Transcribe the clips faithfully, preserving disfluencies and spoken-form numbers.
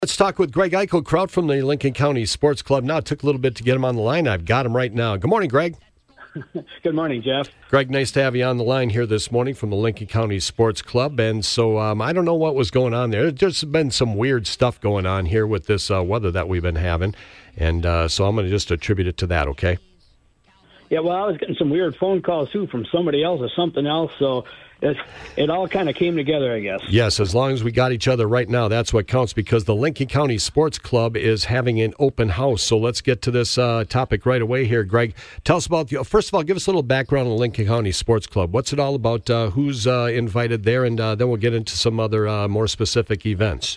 Let's talk with Greg Eichelkraut from the Lincoln County Sports Club. Now, it took a little bit to get him on the line. I've got him right now. Good morning, Greg. Good morning, Jeff. Greg, nice to have you on the line here this morning from the Lincoln County Sports Club. And so um, I don't know what was going on there. There's been some weird stuff going on here with this uh, weather that we've been having. And uh, so I'm going to just attribute it to that, okay? Yeah, well, I was getting some weird phone calls, too, from somebody else or something else. So it, it all kind of came together, I guess. Yes, as long as we got each other right now, that's what counts, because the Lincoln County Sports Club is having an open house. So let's get to this uh, topic right away here, Greg. Tell us about, the, first of all, give us a little background on the Lincoln County Sports Club. What's it all about? Uh, who's uh, invited there? And uh, then we'll get into some other uh, more specific events.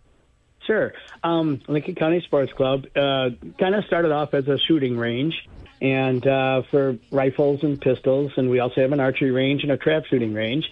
Sure. Um, Lincoln County Sports Club uh, kind of started off as a shooting range. And uh, for rifles and pistols, and we also have an archery range and a trap shooting range.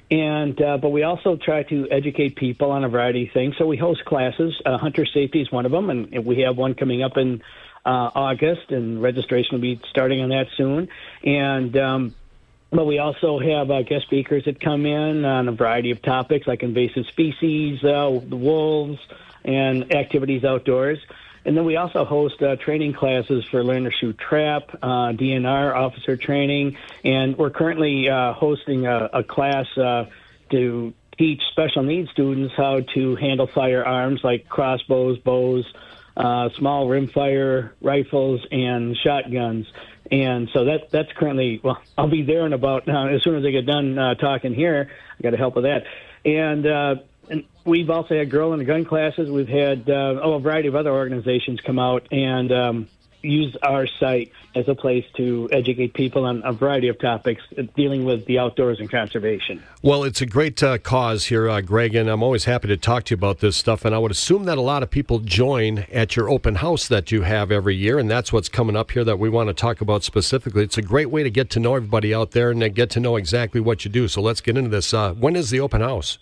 And uh, but we also try to educate people on a variety of things. So we host classes. Uh, hunter safety is one of them, and we have one coming up in uh, August, and registration will be starting on that soon. And um, but we also have uh, guest speakers that come in on a variety of topics like invasive species, uh, the wolves, and activities outdoors. And then we also host uh, training classes for learn to shoot trap, uh, D N R officer training, and we're currently uh, hosting a, a class uh, to teach special needs students how to handle firearms like crossbows, bows, uh, small rimfire rifles, and shotguns. And so that that's currently, well, I'll be there in about, uh, as soon as I get done uh, talking here, I got to help with that. And uh And we've also had girl and gun classes. We've had uh, oh, a variety of other organizations come out and um, use our site as a place to educate people on a variety of topics dealing with the outdoors and conservation. Well, it's a great uh, cause here, uh, Greg, and I'm always happy to talk to you about this stuff. And I would assume that a lot of people join at your open house that you have every year, and that's what's coming up here that we want to talk about specifically. It's a great way to get to know everybody out there and get to know exactly what you do. So let's get into this. Uh, when is the open house?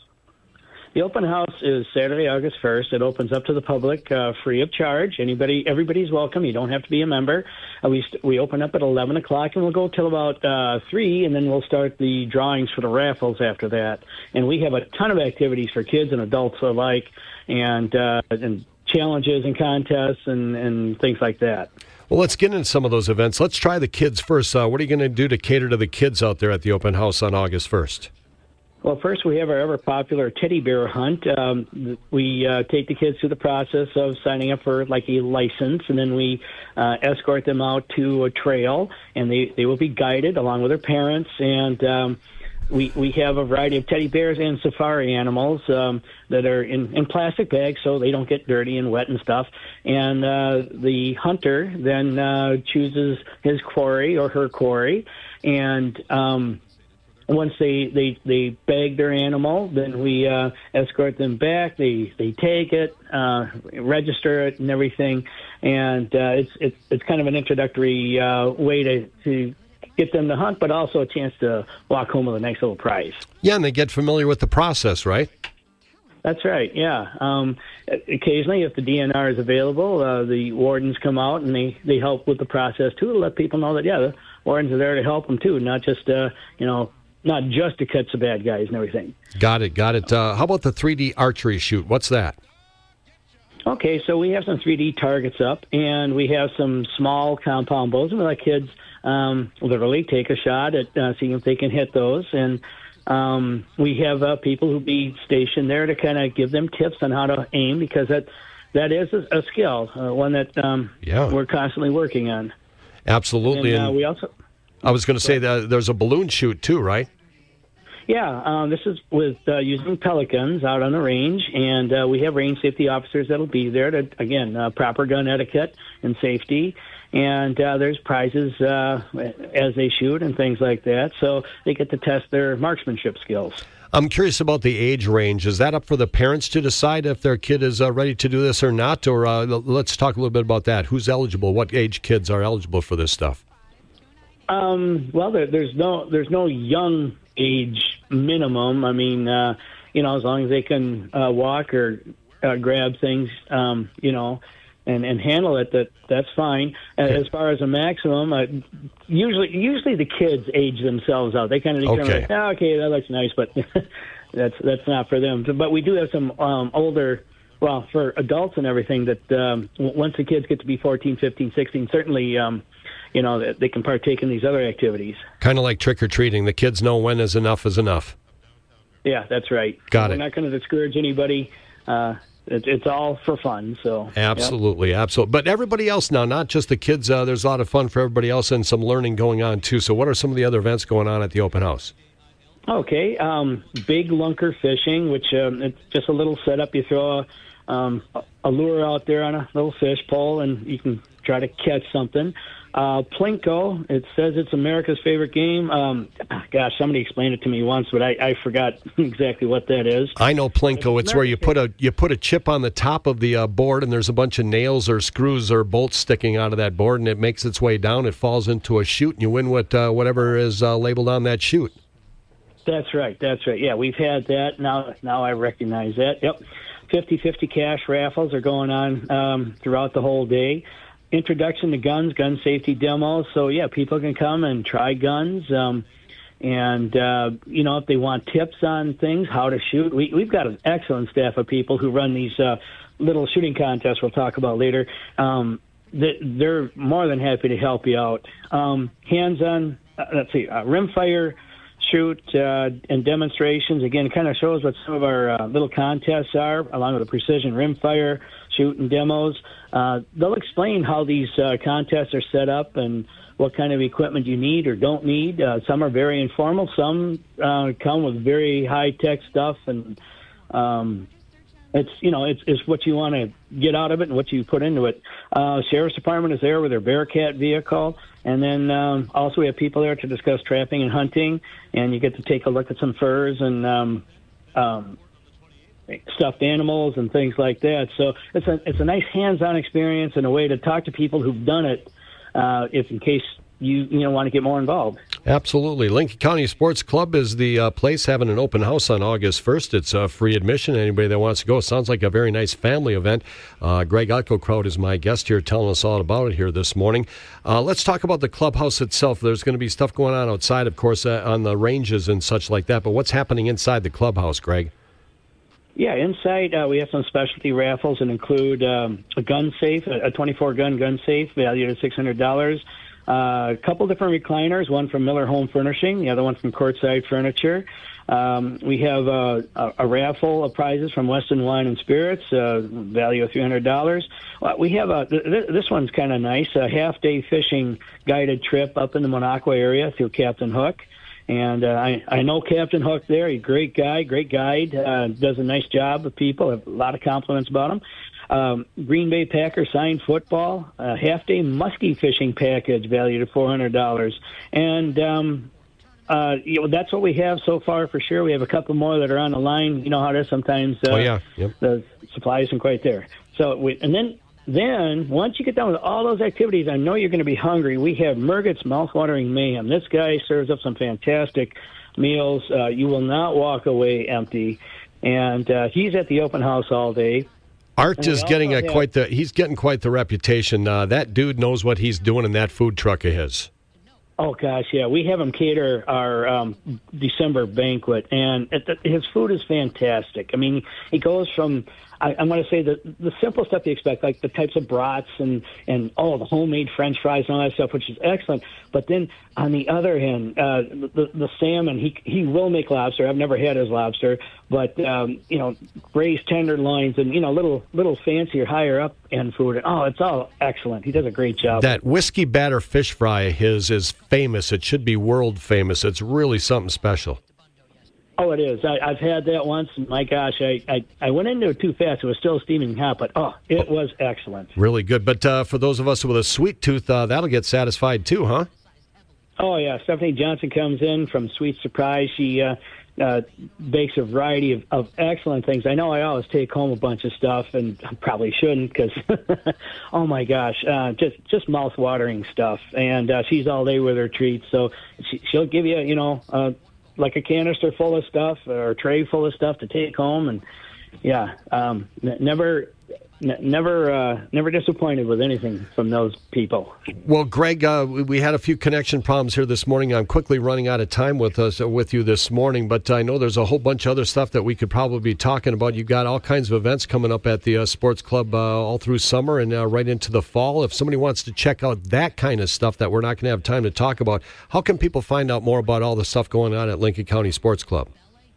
The open house is Saturday, August first. It opens up to the public, uh, free of charge. Anybody, everybody's welcome. You don't have to be a member. Uh, we st- we open up at eleven o'clock, and we'll go till about uh, three, and then we'll start the drawings for the raffles after that. And we have a ton of activities for kids and adults alike, and uh, and challenges and contests and, and things like that. Well, let's get into some of those events. Let's try the kids first. Uh, what are you going to do to cater to the kids out there at the open house on August first? Well, first we have our ever-popular teddy bear hunt. Um, we uh, take the kids through the process of signing up for, like, a license, and then we uh, escort them out to a trail, and they, they will be guided along with their parents. And um, we we have a variety of teddy bears and safari animals um, that are in, in plastic bags so they don't get dirty and wet and stuff. And uh, the hunter then uh, chooses his quarry or her quarry, and um Once they, they, they bag their animal, then we uh, escort them back. They they take it, uh, register it, and everything. And uh, it's it's it's kind of an introductory uh, way to, to get them to hunt, but also a chance to walk home with a nice little prize. Yeah, and they get familiar with the process, right? That's right, yeah. Um, occasionally, if the D N R is available, uh, the wardens come out and they, they help with the process, too, to let people know that, yeah, the wardens are there to help them, too, not just, uh, you know, not just to catch the bad guys and everything. Got it, got it. Uh, how about the three D archery shoot? What's that? Okay, so we have some three D targets up, and we have some small compound bows, and we let kids um, literally take a shot at uh, seeing if they can hit those. And um, we have uh, people who be stationed there to kind of give them tips on how to aim, because that that is a, a skill, uh, one that um, yeah. we're constantly working on. Absolutely. And, uh, and we also... I was going to say that there's a balloon shoot, too, right? Yeah, um, this is with uh, using pelicans out on the range, and uh, we have range safety officers that'll be there to, again, uh, proper gun etiquette and safety, and uh, there's prizes uh, as they shoot and things like that, so they get to test their marksmanship skills. I'm curious about the age range. Is that up for the parents to decide if their kid is uh, ready to do this or not? Or uh, let's talk a little bit about that. Who's eligible? What age kids are eligible for this stuff? Um, well, there, there's no there's no young age minimum. I mean, uh, you know, as long as they can uh, walk or uh, grab things, um, you know, and, and handle it, that that's fine. Okay. As far as a maximum, uh, usually usually the kids age themselves out. They kind of determine, okay, oh, okay, that looks nice, but that's that's not for them. But we do have some um, older well, for adults and everything, that um, w- once the kids get to be fourteen, fifteen, sixteen, certainly, um, you know, that they can partake in these other activities. Kind of like trick-or-treating. The kids know when is enough is enough. Yeah, that's right. Got We're it. not going to discourage anybody. Uh, it, it's all for fun. So Absolutely, yep. absolutely. But everybody else now, not just the kids, uh, there's a lot of fun for everybody else and some learning going on, too. So what are some of the other events going on at the open house? Okay, um, big lunker fishing, which um, it's just a little setup. You throw a, um, a lure out there on a little fish pole, and you can try to catch something. Uh, Plinko, it says it's America's favorite game. Um, gosh, somebody explained it to me once, but I, I forgot exactly what that is. I know Plinko. It's where you put a you put a chip on the top of the uh, board, and there's a bunch of nails or screws or bolts sticking out of that board, and it makes its way down. It falls into a chute, and you win what uh, whatever is uh, labeled on that chute. That's right. That's right. Yeah, we've had that. Now now I recognize that. Yep. fifty-fifty cash raffles are going on um, throughout the whole day. Introduction to guns, gun safety demos. So, yeah, people can come and try guns. Um, and, uh, you know, if they want tips on things, how to shoot. We, we've got an excellent staff of people who run these uh, little shooting contests we'll talk about later. Um, they're more than happy to help you out. Um, hands-on, uh, let's see, uh, rimfire shoot uh, and demonstrations. Again, kind of shows what some of our uh, little contests are, along with the precision rimfire, shoot and demos. Uh, they'll explain how these uh, contests are set up and what kind of equipment you need or don't need. Uh, some are very informal. Some uh, come with very high-tech stuff, and um, it's you know it's, it's what you want to get out of it and what you put into it. Uh, Sheriff's Department is there with their Bearcat vehicle, and then um, also we have people there to discuss trapping and hunting, and you get to take a look at some furs and um, um, stuffed animals and things like that. So it's a it's a nice hands-on experience and a way to talk to people who've done it, uh, if in case you you know want to get more involved. Absolutely. Lincoln County Sports Club is the uh, place having an open house on August first. It's uh, free admission. Anybody that wants to go. Sounds like a very nice family event. Uh, Greg Eichelkraut is my guest here telling us all about it here this morning. Uh, let's talk about the clubhouse itself. There's going to be stuff going on outside, of course, uh, on the ranges and such like that. But what's happening inside the clubhouse, Greg? Yeah, inside uh, we have some specialty raffles that include um, a gun safe, a twenty-four gun gun safe valued at six hundred dollars. Uh, a couple different recliners, one from Miller Home Furnishing, the other one from Courtside Furniture. Um, we have uh, a, a raffle of prizes from Weston Wine and Spirits, uh, value of three hundred dollars. Uh, we have a, th- this one's kind of nice, a half-day fishing guided trip up in the Monaco area through Captain Hook. And uh, I, I know Captain Hook there. He's a great guy, great guide, uh, does a nice job with people. I have a lot of compliments about him. Um, Green Bay Packers signed football, a half-day muskie fishing package valued at four hundred dollars. And um, uh, you know, that's what we have so far for sure. We have a couple more that are on the line. You know how it is sometimes. Uh, oh, yeah. Yep. The supply isn't quite there. So we, and then Then, once you get done with all those activities, I know you're going to be hungry. We have Murgat's Mouthwatering Mayhem. This guy serves up some fantastic meals. Uh, you will not walk away empty. And uh, he's at the open house all day. Art is getting a have, quite the he's getting quite the reputation. Uh, that dude knows what he's doing in that food truck of his. Oh gosh, yeah, we have him cater our um, December banquet, and it, his food is fantastic. I mean, he goes from I, I'm going to say the the simple stuff you expect, like the types of brats and and oh, the homemade French fries and all that stuff, which is excellent. But then on the other hand, uh, the the salmon, he he will make lobster. I've never had his lobster, but um, you know, braised tenderloins and you know, little little fancier, higher up end food. And, oh, it's all excellent. He does a great job. That whiskey batter fish fry of his is famous. It should be world famous. It's really something special. Oh, it is. I, I've had that once. My gosh, I, I, I went into it too fast. It was still steaming hot, but oh, it was excellent. Really good. But uh, for those of us with a sweet tooth, uh, that'll get satisfied too, huh? Oh, yeah. Stephanie Johnson comes in from Sweet Surprise. She uh, uh, bakes a variety of, of excellent things. I know I always take home a bunch of stuff, and I probably shouldn't because, oh, my gosh, uh, just just mouth-watering stuff. And uh, she's all day with her treats. So she, she'll give you, you know, uh, like a canister full of stuff or a tray full of stuff to take home. And, yeah, um, n- never N- never, uh, never disappointed with anything from those people. Well, Greg, uh, we we had a few connection problems here this morning. I'm quickly running out of time with us uh, with you this morning, but I know there's a whole bunch of other stuff that we could probably be talking about. You've got all kinds of events coming up at the uh, sports club uh, all through summer and uh, right into the fall. If somebody wants to check out that kind of stuff that we're not going to have time to talk about, how can people find out more about all the stuff going on at Lincoln County Sports Club?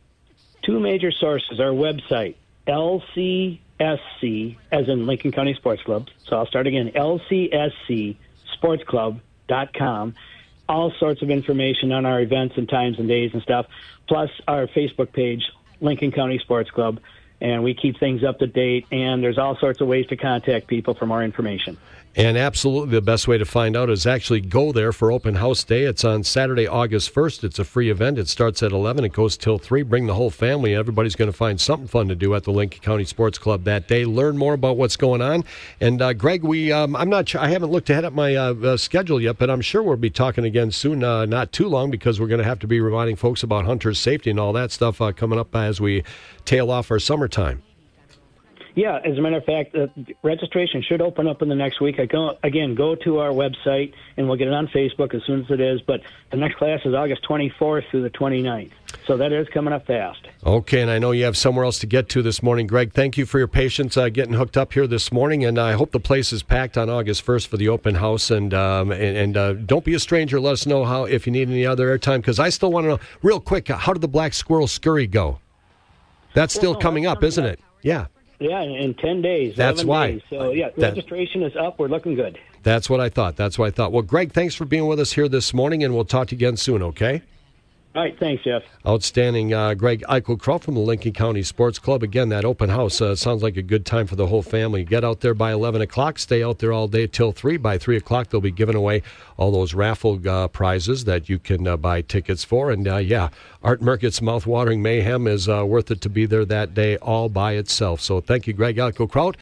Two major sources: our website, L C S C, as in Lincoln County Sports Club. So I'll start again, L C S C sports club dot com. All sorts of information on our events and times and days and stuff, plus our Facebook page, Lincoln County Sports Club. And we keep things up to date, and there's all sorts of ways to contact people for more information. And absolutely the best way to find out is actually go there for Open House Day. It's on Saturday, August first. It's a free event. It starts at eleven. It goes till three. Bring the whole family. Everybody's going to find something fun to do at the Lincoln County Sports Club that day. Learn more about what's going on. And, uh, Greg, we um, I'm not sure, I haven't looked ahead at my uh, uh, schedule yet, but I'm sure we'll be talking again soon, uh, not too long, because we're going to have to be reminding folks about hunter's safety and all that stuff uh, coming up as we tail off our summertime. Yeah, as a matter of fact, uh, registration should open up in the next week. I go, again, go to our website, and we'll get it on Facebook as soon as it is. But the next class is August twenty-fourth through the twenty-ninth. So that is coming up fast. Okay, and I know you have somewhere else to get to this morning. Greg, thank you for your patience uh, getting hooked up here this morning, and I hope the place is packed on August first for the open house. And um, and, and uh, don't be a stranger. Let us know how if you need any other airtime, because I still want to know, real quick, how did the Black Squirrel Scurry go? That's still well, no, coming that's up, isn't it? Yeah. Yeah, in ten days. That's why. Days. So, yeah, that, registration is up. We're looking good. That's what I thought. That's what I thought. Well, Greg, thanks for being with us here this morning, and we'll talk to you again soon, okay? All right, thanks, Jeff. Outstanding. Uh, Greg Eichelkraut from the Lincoln County Sports Club. Again, that open house uh, sounds like a good time for the whole family. Get out there by eleven o'clock. Stay out there all day till three. By three o'clock, they'll be giving away all those raffle uh, prizes that you can uh, buy tickets for. And, uh, yeah, Art Merkett's Mouth-Watering Mayhem is uh, worth it to be there that day all by itself. So thank you, Greg Eichelkraut.